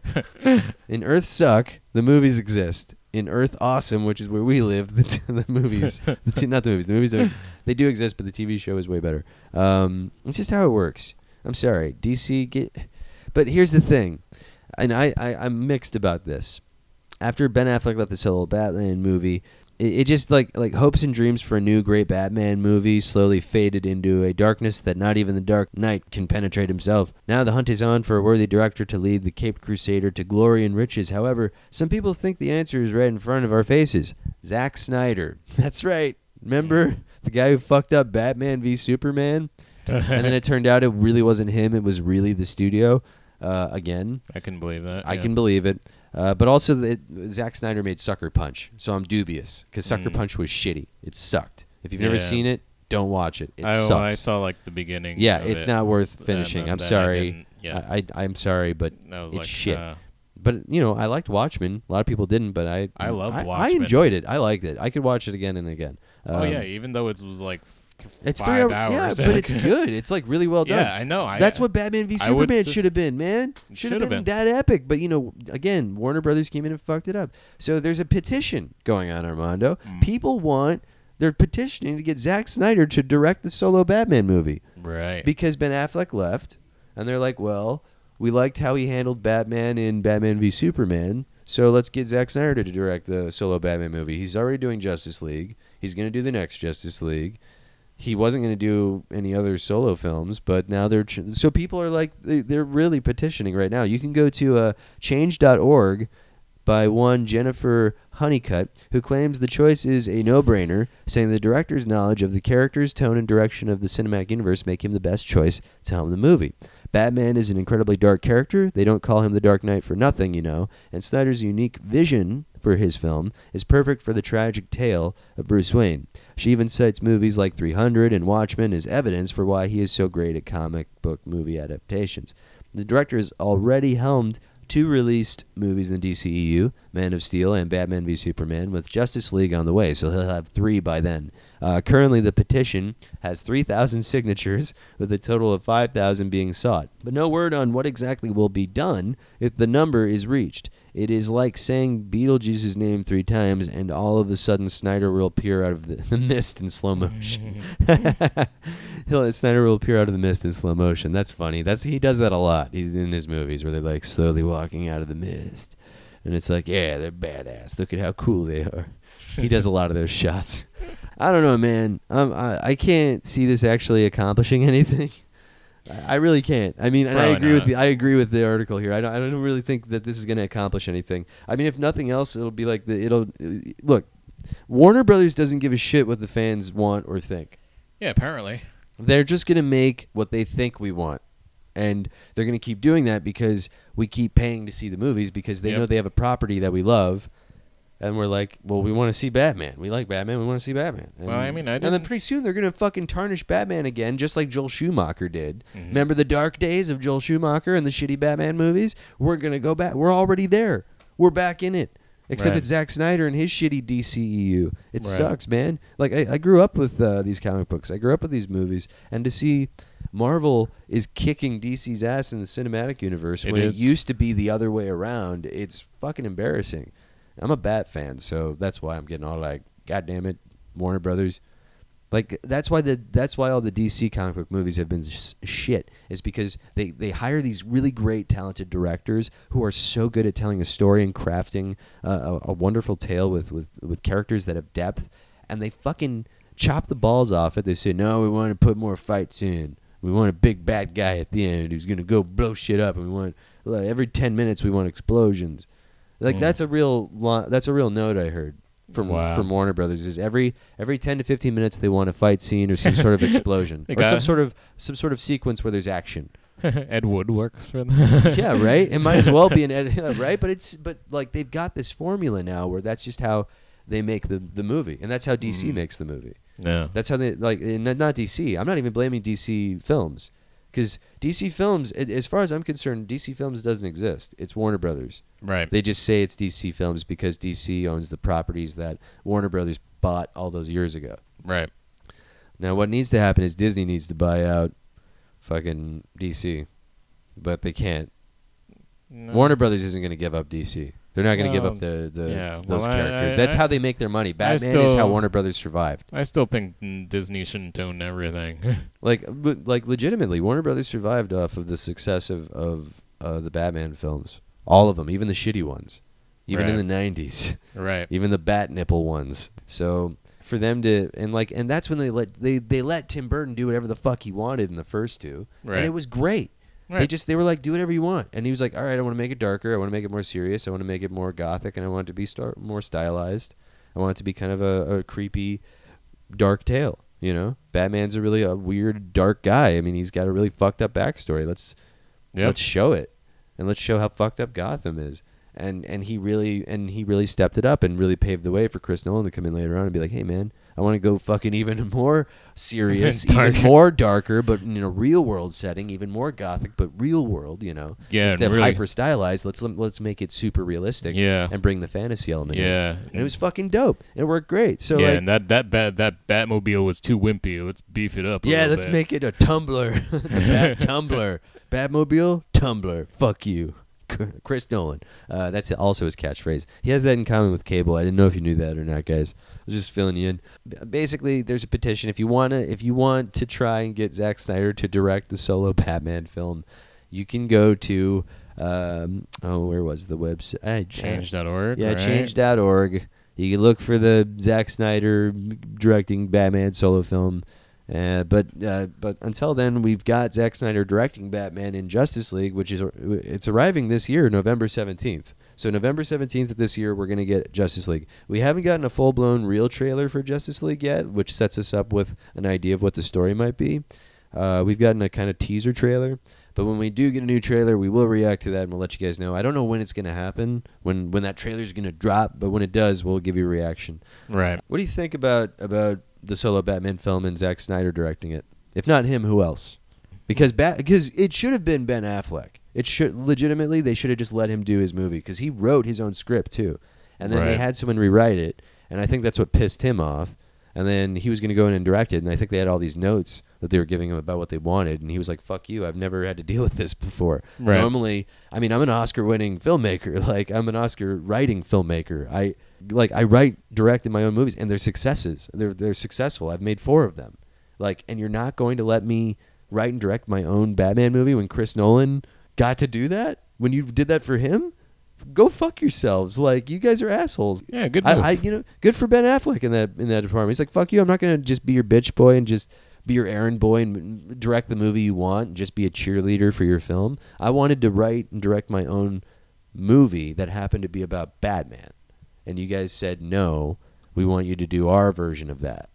in Earth suck the movies exist. In Earth Awesome, which is where we live, the, t- the movies, the t- not the movies, the movies don't, they do exist, but the T V show is way better. Um, it's just how it works. I'm sorry, D C get, but here's the thing, and I, I I'm mixed about this. After Ben Affleck left the solo Batman movie, it, it just like like hopes and dreams for a new great Batman movie slowly faded into a darkness that not even the Dark Knight can penetrate himself. Now the hunt is on for a worthy director to lead the Caped Crusader to glory and riches. However, some people think the answer is right in front of our faces. Zack Snyder. That's right. Remember the guy who fucked up Batman v Superman? And then it turned out it really wasn't him. It was really the studio. Uh, again, I can believe that. I yeah. can believe it. Uh, but also, the, Zack Snyder made Sucker Punch, so I'm dubious because Sucker Mm. Punch was shitty. It sucked. If you've never Yeah. seen it, don't watch it. It I, sucks. well, I saw like the beginning. yeah, of it's it, not worth and finishing. then- I'm then I sorry. didn't- Yeah, I, I I'm sorry, but that was it's like shit. uh, But you know, I liked Watchmen. A lot of people didn't, but I I loved I, I Watchmen. enjoyed it. I liked it. I could watch it again and again. oh Um, yeah, even though it was like th- it's five three hour- hours. Yeah, but it's good. It's like really well done. Yeah, I know. I, That's what Batman v I would Superman s- should have been, man. Should have Should've been, been. that epic. But you know, again, Warner Brothers came in and fucked it up. So there's a petition going on, Armando. Mm. People want they're petitioning to get Zack Snyder to direct the solo Batman movie right. because Ben Affleck left, and they're like, well, we liked how he handled Batman in Batman v Superman, so let's get Zack Snyder to direct the solo Batman movie. He's already doing Justice League. He's going to do the next Justice League. He wasn't going to do any other solo films, but now they're ch- so people are like they, they're really petitioning right now. You can go to uh, change dot org by one Jennifer Honeycutt, who claims the choice is a no-brainer, saying the director's knowledge of the characters, tone, and direction of the cinematic universe make him the best choice to helm the movie. Batman is an incredibly dark character. They don't call him the Dark Knight for nothing, you know, and Snyder's unique vision for his film is perfect for the tragic tale of Bruce Wayne. She even cites movies like three hundred and Watchmen as evidence for why he is so great at comic book movie adaptations. The director has already helmed two released movies in the D C E U, Man of Steel and Batman v Superman, with Justice League on the way, so he'll have three by then. Uh, currently, the petition has three thousand signatures, with a total of five thousand being sought. But no word on what exactly will be done if the number is reached. It is like saying Beetlejuice's name three times, and all of a sudden Snyder will appear out of the, the mist in slow motion. He'll, Snyder will appear out of the mist in slow motion. That's funny. That's he does that a lot. He's in his movies where they're like slowly walking out of the mist, and it's like, yeah, they're badass. Look at how cool they are. He does a lot of those shots. I don't know, man. Um, I I can't see this actually accomplishing anything. I really can't. I mean, and I Probably agree with not. the I agree with the article here. I don't, I don't really think that this is going to accomplish anything. I mean, if nothing else, it'll be like the it'll look. Warner Brothers doesn't give a shit what the fans want or think. Yeah, apparently. They're just going to make what they think we want. And they're going to keep doing that because we keep paying to see the movies because they Yep. know they have a property that we love. And we're like, well, we want to see Batman. We like Batman. We want to see Batman. And, Well, I mean, I and then didn't- pretty soon they're going to fucking tarnish Batman again, just like Joel Schumacher did. Mhm. Remember the dark days of Joel Schumacher and the shitty Batman movies? We're going to go back. We're already there. We're back in it. Except Right. it's Zack Snyder and his shitty D C E U. It Right. sucks, man. Like I, I grew up with uh, these comic books. I grew up with these movies, and to see Marvel is kicking D C's ass in the cinematic universe It when is. it used to be the other way around, it's fucking embarrassing. I'm a Bat fan, so that's why I'm getting all like, God damn it, Warner Brothers. Like that's why the that's why all the D C comic book movies have been sh- shit. Is because they, they hire these really great talented directors who are so good at telling a story and crafting uh, a, a wonderful tale with, with with characters that have depth, and they fucking chop the balls off it. They say, no, we want to put more fights in. We want a big bad guy at the end who's gonna go blow shit up, and we want like, every ten minutes we want explosions. Like Mm. that's a real lo- that's a real note I heard from Wow. from Warner Brothers is every every ten to fifteen minutes they want a fight scene or some sort of explosion They or some got- sort of some sort of sequence where there's action. Ed Wood works for them. Yeah, right. It might as well be an edit, right? But it's but like they've got this formula now where that's just how they make the the movie, and that's how D C Mm. makes the movie. No. That's how they like and not not D C. I'm not even blaming D C Films because D C Films, a- as far as I'm concerned, D C Films doesn't exist. It's Warner Brothers. Right. They just say it's D C Films because D C owns the properties that Warner Brothers bought all those years ago. right. Now, what needs to happen is Disney needs to buy out fucking D C, but they can't. No. Warner Brothers isn't going to give up D C. They're not going to give Well, up the, the yeah, those well, I- characters. I- That's I- how they make their money. Batman is how still- Warner Brothers survived. I still think mm, Disney shouldn't own everything. Like, but, like legitimately, Warner Brothers survived off of the success of of uh, the Batman films. All of them, even the shitty ones. even Right. in the nineties. Right. Even the bat nipple ones. So for them to and like and that's when they let they they let Tim Burton do whatever the fuck he wanted in the first two, Right. and it was great. They Right. just they were like, do whatever you want, and he was like, all right, I want to make it darker, I want to make it more serious, I want to make it more gothic, and I want it to be star- more stylized. I want it to be kind of a, a creepy, dark tale. You know, Batman's a really a weird, dark guy. I mean, he's got a really fucked up backstory. Let's Yep. let's show it, and let's show how fucked up Gotham is. And and he really and he really stepped it up and really paved the way for Chris Nolan to come in later on and be like, hey man, I want to go fucking even more serious, even Darker. more darker, but in a real world setting, even more gothic, but real world. You know, Yeah, and instead of really- hyper stylized, let's let's make it super realistic. Yeah. and bring the fantasy element. in. Yeah. and it was fucking dope. It worked great. So yeah, like, and that that bat that Batmobile was too wimpy. Let's beef it up. A yeah, little let's bit. make it a Tumbler. The Bat Tumbler. Batmobile, Tumbler. Fuck you. Chris Nolan. Uh, that's also his catchphrase. He has that in common with Cable. I didn't know if you knew that or not, guys. I was just filling you in. B- Basically, there's a petition. If you wanna, if you want to try and get Zack Snyder to direct the solo Batman film, you can go to um, oh, where was the website? I- Change dot org. Yeah, right? change dot org. You can look for the Zack Snyder directing Batman solo film. Uh, but uh, but until then, we've got Zack Snyder directing Batman in Justice League, which is it's arriving this year, November seventeenth. So November seventeenth of this year, we're going to get Justice League. We haven't gotten a full-blown real trailer for Justice League yet, which sets us up with an idea of what the story might be. Uh, we've gotten a kind of teaser trailer. But when we do get a new trailer, we will react to that and we'll let you guys know. I don't know when it's going to happen, when when that trailer is going to drop, but when it does, we'll give you a reaction. Right. What do you think about about the solo Batman film and Zack Snyder directing it? If not him, who else? Because ba- because it should have been Ben Affleck. It should legitimately they should have just let him do his movie because he wrote his own script too, and then they Right. had someone rewrite it, and I think that's what pissed him off. And then he was going to go in and direct it, and I think they had all these notes that they were giving him about what they wanted, and he was like, "Fuck you! I've never had to deal with this before." Right. Normally, I mean, I'm an Oscar-winning filmmaker. Like, I'm an Oscar-writing filmmaker. I like I write, direct in my own movies, and they're successes. They're they're successful. I've made four of them. Like, and you're not going to let me write and direct my own Batman movie when Chris Nolan got to do that? When you did that for him? Go fuck yourselves! Like, you guys are assholes. Yeah, good I, move. I, you know, good for Ben Affleck in that in that department. He's like, fuck you. I'm not gonna just be your bitch boy and just be your errand boy and direct the movie you want and just be a cheerleader for your film. I wanted to write and direct my own movie that happened to be about Batman, and you guys said no. We want you to do our version of that.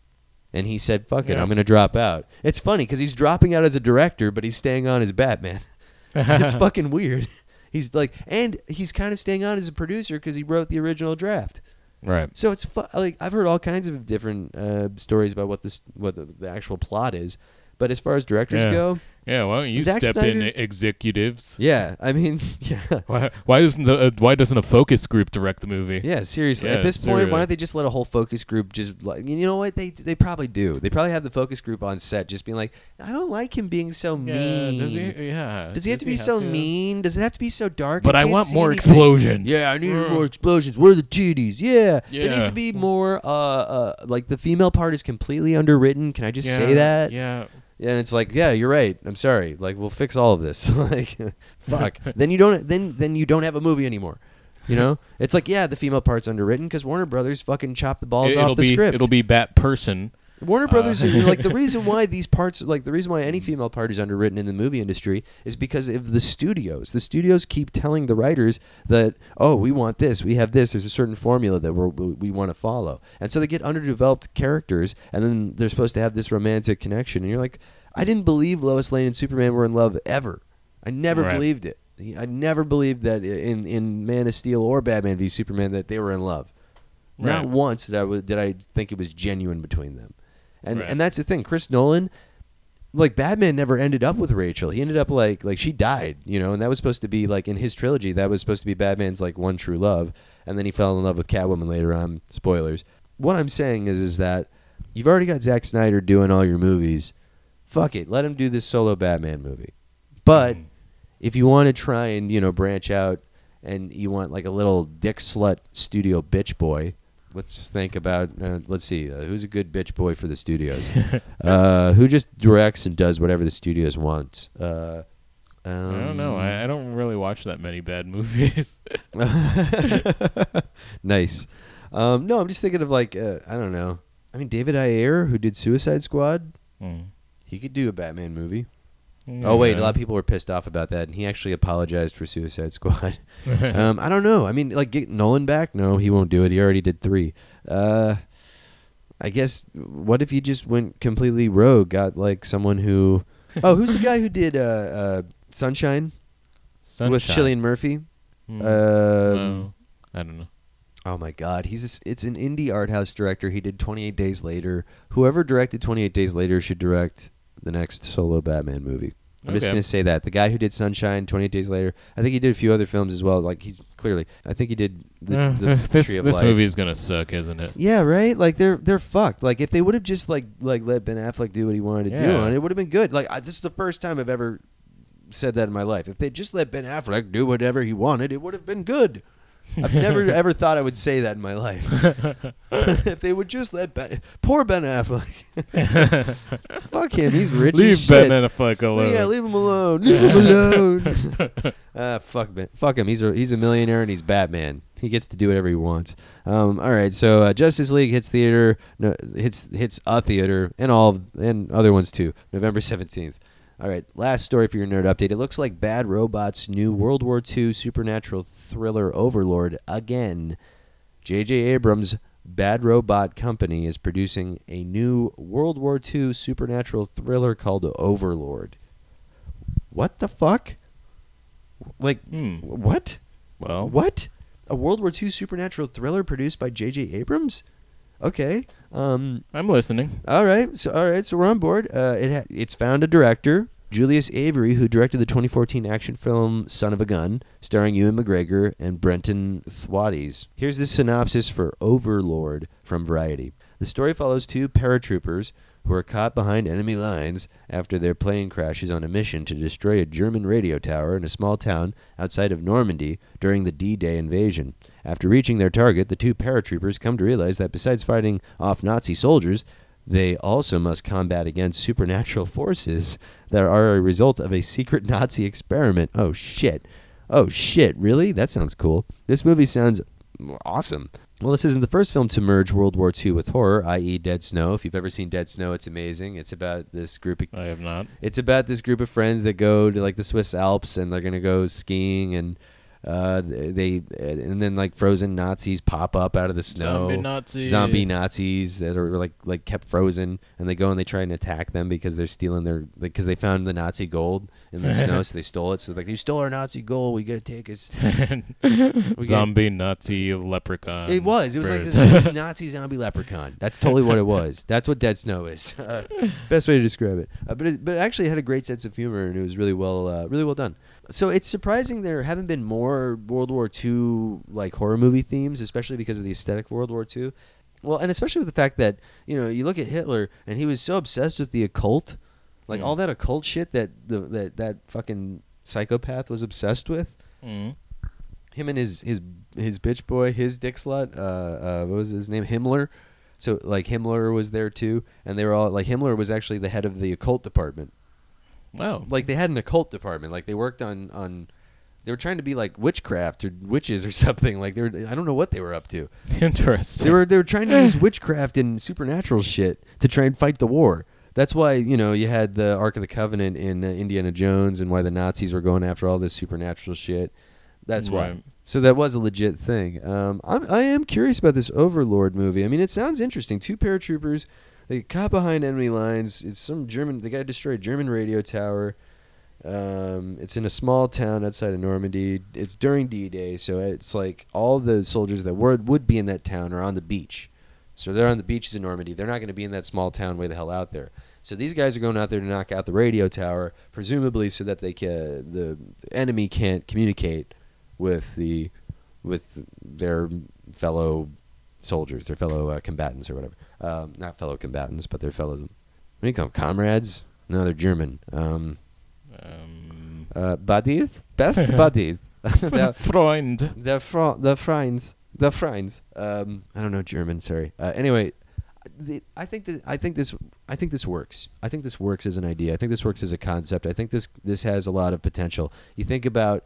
And he said, fuck it, Yeah. I'm gonna drop out. It's funny because he's dropping out as a director, but he's staying on as Batman. It's fucking weird. He's like, and he's kind of staying on as a producer because he wrote the original draft. Right. So it's fu- like I've heard all kinds of different uh, stories about what this, what the, the actual plot is, but as far as directors Yeah. go, Yeah. Why don't you Zack step in, Snyder- executives? yeah, I mean, yeah, Why, why doesn't the uh, why doesn't a focus group direct the movie? yeah, seriously. Yeah, At this point, seriously. why don't they just let a whole focus group just like you know what they they probably do? They probably have the focus group on set just being like, I don't like him being so Yeah, mean. does he? Yeah. Does he have to be so mean? Does it have to be so dark? But I can't want see more anything. explosions. Yeah, I need Mm. more explosions. Where are the titties? Yeah. There needs Yeah. to be more, uh, uh, like the female part is completely underwritten. Can I just Yeah, say that? Yeah. Yeah, and it's like, yeah, you're right. I'm sorry. Like, we'll fix all of this. Like, fuck. Then you don't. Then then you don't have a movie anymore. You know? It's like, yeah, the female part's underwritten because Warner Brothers fucking chopped the balls It, off will the be script. it'll be Bat Person. Warner Brothers, Uh, like the reason why these parts, like the reason why any female part is underwritten in the movie industry is because of the studios. The studios keep telling the writers that, oh, we want this, we have this. There's a certain formula that we're, we we want to follow, and so they get underdeveloped characters, and then they're supposed to have this romantic connection, and you're like, I didn't believe Lois Lane and Superman were in love ever. I never Right. believed it. I never believed that in in Man of Steel or Batman v Superman that they were in love. Not Right. once did I w- did I think it was genuine between them. And Right. and that's the thing. Chris Nolan, like Batman, never ended up with Rachel. He ended up like like she died, you know. And that was supposed to be like in his trilogy. That was supposed to be Batman's like one true love. And then he fell in love with Catwoman later on. Spoilers. What I'm saying is is that you've already got Zack Snyder doing all your movies. Fuck it, let him do this solo Batman movie. But if you want to try and you know branch out and you want like a little dick slut studio bitch boy. Let's just think about. Uh, let's see. Uh, who's a good bitch boy for the studios? uh, who just directs and does whatever the studios want? Uh, Um, I don't know. I, I don't really watch that many bad movies. Nice. Um, no, I'm just thinking of like uh, I don't know. I mean, David Ayer, who did Suicide Squad, Hmm. he could do a Batman movie. Oh wait, a lot of people were pissed off about that, and he actually apologized for Suicide Squad. um, I don't know. I mean, like get Nolan back? No, he won't do it. He already did three. Uh, I guess. What if you just went completely rogue? Got like someone who. Oh, who's the guy who did uh, uh, Sunshine, Sunshine. with Cillian Murphy? Hmm. Um, No, I don't know. Oh my God, he's a s it's an indie art house director. He did twenty-eight Days Later. Whoever directed twenty-eight Days Later should direct the next solo Batman movie. I'm just Okay. gonna say that the guy who did Sunshine, twenty-eight Days Later, I think he did a few other films as well. Like he's clearly, I think he did the, Uh, the this Tree of this Life. movie is gonna suck, isn't it? Yeah, right. Like they're they're fucked. Like if they would have just like like let Ben Affleck do what he wanted to do Yeah. on it, would have been good. Like I, this is the first time I've ever said that in my life. If they just let Ben Affleck do whatever he wanted, it would have been good. I've never ever thought I would say that in my life. If they would just let Ben, poor Ben Affleck, fuck him, he's rich Leave as shit. Ben Affleck alone. Yeah, leave him alone. Leave him alone. Ah, fuck Ben. Fuck him. He's a he's a millionaire and he's Batman. He gets to do whatever he wants. Um, all right, so uh, Justice League hits theater, no, hits hits a theater, and all of, and other ones too. November seventeenth. All right, last story for your nerd update. It looks like Bad Robot's new World War Two supernatural thriller Overlord again. J J Abrams' Bad Robot Company is producing a new World War Two supernatural thriller called Overlord. What the fuck? Like, Hmm. what? Well, What? A World War Two supernatural thriller produced by J J Abrams? Okay. Um, I'm listening. all right. So all right. So we're on board. Uh, it ha- it's found a director, Julius Avery, who directed the twenty fourteen action film Son of a Gun, starring Ewan McGregor and Brenton Thwaites. Here's the synopsis for Overlord from Variety. The story follows two paratroopers who are caught behind enemy lines after their plane crashes on a mission to destroy a German radio tower in a small town outside of Normandy during the D-Day invasion. After reaching their target, the two paratroopers come to realize that besides fighting off Nazi soldiers, they also must combat against supernatural forces that are a result of a secret Nazi experiment. Oh, shit. Oh, shit. Really? That sounds cool. This movie sounds awesome. Well, this isn't the first film to merge World War Two with horror, that is. Dead Snow. If you've ever seen Dead Snow, it's amazing. It's about this group of I have not. it's about this group of friends that go to like the Swiss Alps and they're gonna go skiing and uh, they and then like frozen Nazis pop up out of the snow. Zombie Nazi. Zombie Nazis that are like like kept frozen, and they go and they try and attack them because they're stealing their because they found the Nazi gold in the snow, so they stole it. So like, you stole our Nazi gold, we gotta take it. We Zombie Nazi leprechaun. It was. It was like for- this, this Nazi zombie leprechaun. That's totally what it was. That's what Dead Snow is. Uh, best way to describe it. Uh, but it, but it actually had a great sense of humor, and it was really well uh, really well done. So it's surprising there haven't been more World War Two like horror movie themes, especially because of the aesthetic of World War Two. Well, and especially with the fact that, you know, you look at Hitler and he was so obsessed with the occult, like Mm. all that occult shit that the that that fucking psychopath was obsessed with. Mm. Him and his his his bitch boy, his dick slut, uh, uh, what was his name? Himmler. So like Himmler was there too, and they were all like Himmler was actually the head of the occult department. Wow. Like they had an occult department. Like they worked on on. They were trying to be like witchcraft or witches or something. Like they were, I don't know what they were up to. Interesting. They were they were trying to use witchcraft and supernatural shit to try and fight the war. That's why, you know, you had the Ark of the Covenant in uh, Indiana Jones, and why the Nazis were going after all this supernatural shit. That's why. Right. So that was a legit thing. Um, I'm, I am curious about this Overlord movie. I mean, it sounds interesting. Two paratroopers, they get caught behind enemy lines. It's some German. They got to destroy a German radio tower. Um, it's in a small town outside of Normandy. It's during D-Day, so it's like all the soldiers that were, would be in that town are on the beach. So they're on the beaches in Normandy. They're not going to be in that small town way the hell out there. So these guys are going out there to knock out the radio tower, presumably so that they can, the enemy can't communicate with the with their fellow soldiers, their fellow uh, combatants or whatever. Um, not fellow combatants, but their fellow. What do you call them? Comrades? No, they're German. Um, Um, uh, buddies, best buddies. the Freund. the fr- the friends, the friends. Um, I don't know German. Sorry. Uh, anyway, the, I think that I think this I think this works. I think this works as an idea. I think this works as a concept. I think this this has a lot of potential. You think about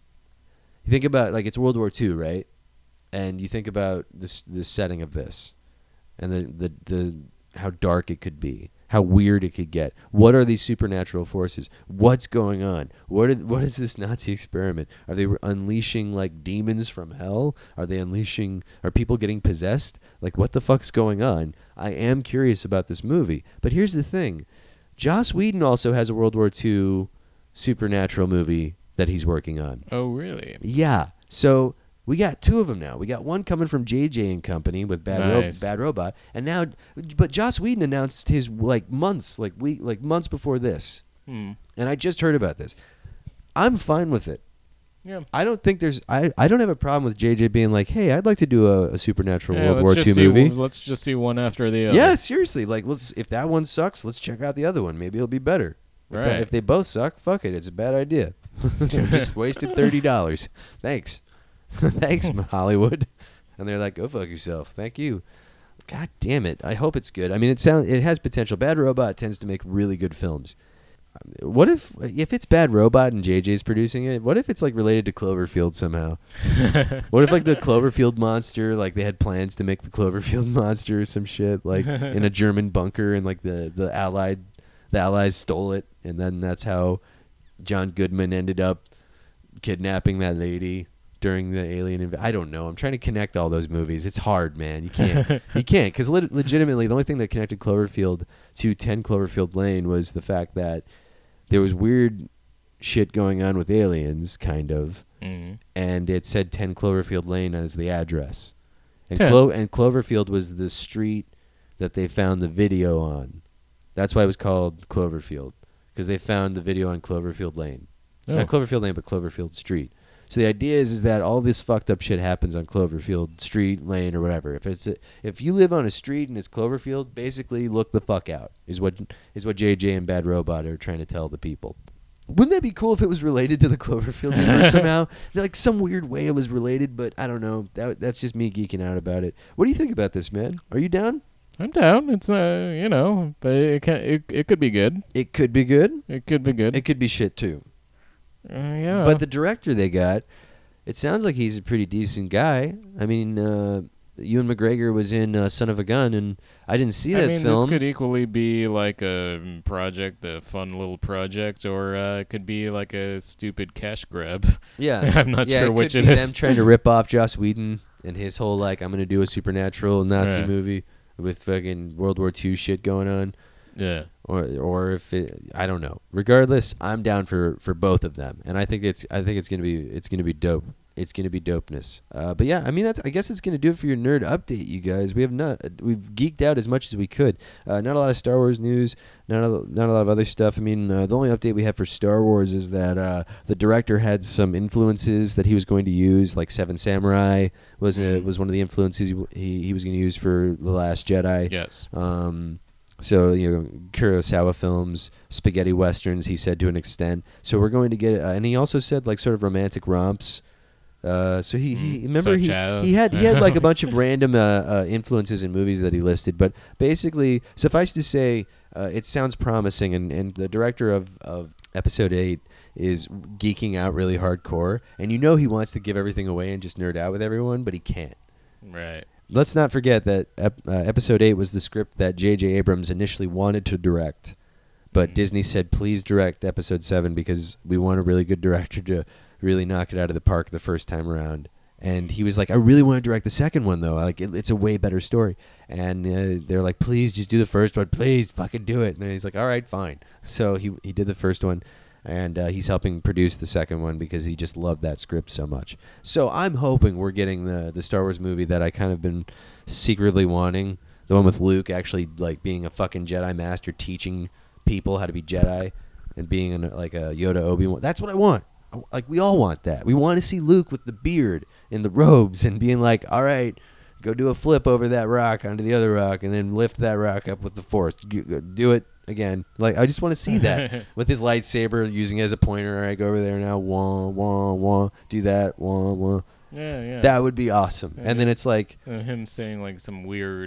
you think about like it's World War Two, right? And you think about this the setting of this, and the, the the how dark it could be, how weird it could get. What are these supernatural forces? What's going on? What are, what is this Nazi experiment? Are they unleashing like demons from hell? Are they unleashing? Are people getting possessed? Like what the fuck's going on? I am curious about this movie. But here's the thing: Joss Whedon also has a World War Two supernatural movie that he's working on. Oh, really? Yeah. So we got two of them now. We got one coming from J J and Company with Bad Ro- Nice. Bad Robot, and now, but Joss Whedon announced his like months, like week, like months before this, Hmm. and I just heard about this. I'm fine with it. Yeah. I don't think there's. I, I don't have a problem with J J being like, hey, I'd like to do a, a supernatural Yeah, World let's War just Two see, movie. Let's just see one after the other. Yeah, seriously. Like, let's. If that one sucks, let's check out the other one. Maybe it'll be better. If, that- Right. if they both suck, fuck it. It's a bad idea. Just wasted thirty dollars. Thanks. Thanks, Hollywood. And they're like, go fuck yourself. Thank you. God damn it. I hope it's good. I mean, it sound it has potential. Bad Robot tends to make really good films. What if if it's Bad Robot and J J's producing it? What if it's like related to Cloverfield somehow? What if like the Cloverfield monster, like they had plans to make the Cloverfield monster or some shit, like in a German bunker, and like the the Allied the Allies stole it, and then that's how John Goodman ended up kidnapping that lady during the alien inv- I don't know. I'm trying to connect all those movies. It's hard, man. You can't. You can't because le- legitimately, the only thing that connected Cloverfield to ten Cloverfield Lane was the fact that there was weird shit going on with aliens, kind of, Mhm. and it said ten Cloverfield Lane as the address, and ten. Clo- and Cloverfield was the street that they found the video on. That's why it was called Cloverfield, because they found the video on Cloverfield Lane. Oh. Not Cloverfield Lane, but Cloverfield Street. So the idea is, is that all this fucked up shit happens on Cloverfield Street, Lane, or whatever. If it's a, if you live on a street and it's Cloverfield, basically look the fuck out. Is what is what J J and Bad Robot are trying to tell the people. Wouldn't that be cool if it was related to the Cloverfield universe somehow? Like some weird way it was related, but I don't know. That that's just me geeking out about it. What do you think about this, man? Are you down? I'm down. It's uh, you know, but it can it, it could be good. It could be good. It could be good. It could be shit too. Uh, yeah. But the director they got, it sounds like he's a pretty decent guy. I mean, uh, Ewan McGregor was in uh, Son of a Gun, and I didn't see that I mean, film. this could equally be like a mm, project, a fun little project, or uh, it could be like a stupid cash grab. yeah, I'm not yeah, sure it which could it be is. them trying to rip off Joss Whedon and his whole like, I'm gonna do a supernatural Nazi Yeah. movie with fucking World War Two shit going on. Yeah. Or, or if it, I don't know. Regardless, I'm down for, for both of them, and I think it's I think it's gonna be it's gonna be dope. It's gonna be dopeness. Uh, but yeah, I mean that's I guess it's gonna do it for your nerd update, you guys. We have not we've geeked out as much as we could. Uh, not a lot of Star Wars news. Not a, not a lot of other stuff. I mean, uh, the only update we have for Star Wars is that uh, the director had some influences that he was going to use, like Seven Samurai was a, was one of the influences he he, he was going to use for The Last Jedi. Yes. Um, so you know, Kurosawa films, spaghetti westerns. He said to an extent. So we're going to get, uh, and he also said like sort of romantic romps. Uh, so he, he Mm, remember such he, as? he had he had like a bunch of random uh, uh, influences in movies that he listed. But basically, suffice to say, uh, it sounds promising. And, and the director of, of Episode Eight is geeking out really hardcore. And you know he wants to give everything away and just nerd out with everyone, but he can't. Right. Let's not forget that ep- uh, Episode eight was the script that J J Abrams initially wanted to direct. But Mhm. Disney said, please direct Episode seven because we want a really good director to really knock it out of the park the first time around. And he was like, I really want to direct the second one, though. Like, it, it's a way better story. And uh, they're like, please just do the first one. Please fucking do it. And then he's like, all right, fine. So he, he did the first one. And uh, he's helping produce the second one because he just loved that script so much. So I'm hoping we're getting the the Star Wars movie that I kind of been secretly wanting. The one with Luke actually like being a fucking Jedi master, teaching people how to be Jedi, and being an, like a Yoda Obi-Wan. That's what I want. I, like we all want that. We want to see Luke with the beard and the robes and being like, all right, go do a flip over that rock onto the other rock and then lift that rock up with the Force. G- g- Do it. Again, like I just want to see that with his lightsaber using it as a pointer. All right, go over there now. Wah wah wah. Do that. Wah wah. Yeah, yeah. That would be awesome. Yeah. And then it's like, And him saying like some weird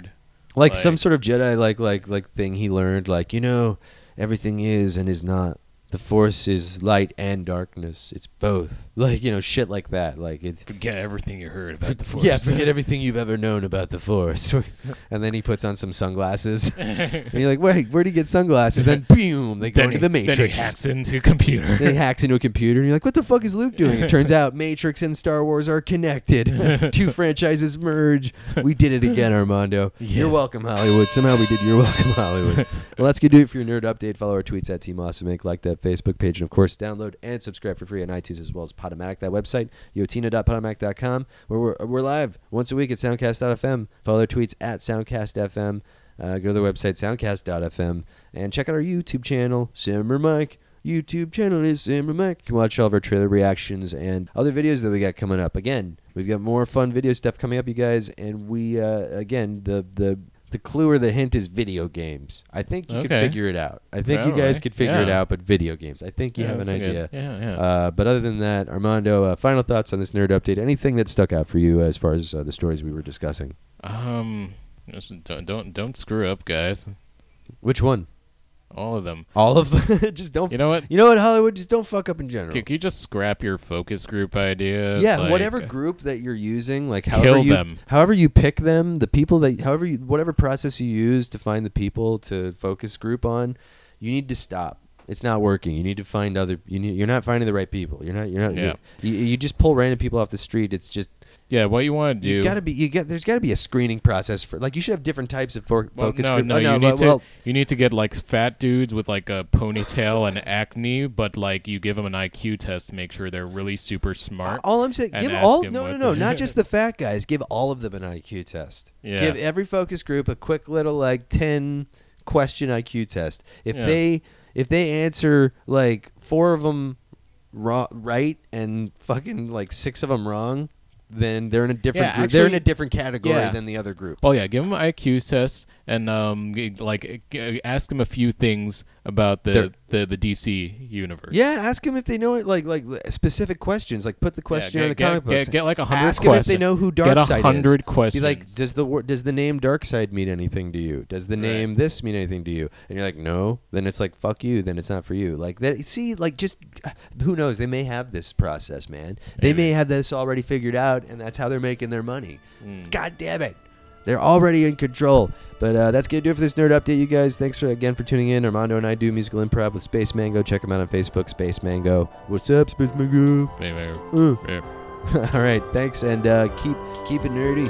Like, some Like- sort of Jedi like like like thing he learned, like, you know, everything is and is not. The Force is light and darkness. It's both. Like, you know, shit like that. Like, it's Forget everything you heard about the Force. yeah, forget everything you've ever known about the Force. And then he puts on some sunglasses. And you're like, wait, where'd he get sunglasses? Then boom, they go Then into he, the Matrix. then he hacks into a computer. Then he hacks into a computer, and you're like, what the fuck is Luke doing? It turns out Matrix and Star Wars are connected. Two franchises merge. We did it again, Armando. Yeah. You're welcome, Hollywood. Somehow we did You're Welcome, Hollywood. Well, that's going to do it for your nerd update. Follow our tweets at Team Awesome Inc. Like that Facebook page. And, of course, download and subscribe for free on iTunes as well as Podomatic, that website, yotina dot podomatic dot com, where we're, we're live once a week at soundcast dot f m. Follow our tweets at soundcast dot f m. Uh, go to the website, soundcast dot f m, and check out our YouTube channel, Simmer Mike. YouTube channel is Simmer Mike. You can watch all of our trailer reactions and other videos that we got coming up. Again, we've got more fun video stuff coming up, you guys, and we, uh, again, the the the clue or the hint is video games. I think you could Okay. figure it out. I think you Probably. guys could figure it Yeah. out, but video games. I think you Yeah, have an that's a idea. good- yeah, yeah. Uh, but other than that, Armando, uh, final thoughts on this nerd update? Anything that stuck out for you as far as uh, the stories we were discussing? Um, just don't don't don't screw up, guys. Which one? All of them. All of them? Just don't. You know what? You know what, Hollywood? Just don't fuck up in general. Can, can you just scrap your focus group ideas? Yeah, Like, whatever group that you're using, like Kill however you, them. however you pick them, the people that, however you, whatever process you use to find the people to focus group on, you need to stop. It's not working. You need to find other. You need. You're not finding the right people. You're not. You're not. Yeah. You, you just pull random people off the street. It's just. Yeah, what you want to do? You gotta be. You got. There's got to be a screening process for. Like, you should have different types of for, well, focus no, group. no, Oh, you need well, to well, you need to get like fat dudes with like a ponytail and acne, but like you give them an I Q test to make sure they're really super smart. all I'm saying, and give ask all. him No, what no, no. the- Not just the fat guys. Give all of them an I Q test. Yeah. Give every focus group a quick little like ten question I Q test. If Yeah. they if they answer like four of them ro- right and fucking like six of them wrong, then they're in a different Yeah, group. They're in a actually- different category yeah. than the other group. Well, yeah, give them an I Q test and um, g- like g- ask them a few things about the, the, the D C universe. Yeah, ask them if they know it, like like specific questions. Like put the question Yeah, in the get- comic get- books. get like a hundred Ask them if questions. they know who Get a Darkseid is. hundred Be questions. like, does the wor- does the name Darkseid mean anything to you? Does the Right. name this mean anything to you? And you're like, no. Then it's like, fuck you. Then it's not for you. Like that. See, like just who knows? They may have this process, man. They may Maybe. have this already figured out, and that's how they're making their money. Mm. God damn it. They're already in control. But uh, that's going to do it for this nerd update, you guys. Thanks for again for tuning in. Armando and I do musical improv with Space Mango. Check him out on Facebook, Space Mango. What's up, Space Mango? Anyway, Uh. yeah. All right, thanks, and uh, keep keep it nerdy.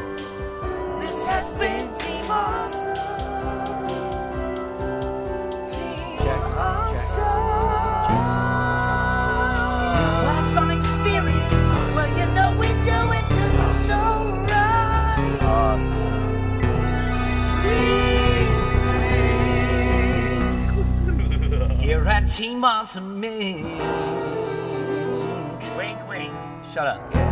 This has been Team Awesome. Team Awesome. What a fun experience. Well, you know we do it to the soul right. Awesome. Here at Team Awesome Inc. Wink, wink. Shut up.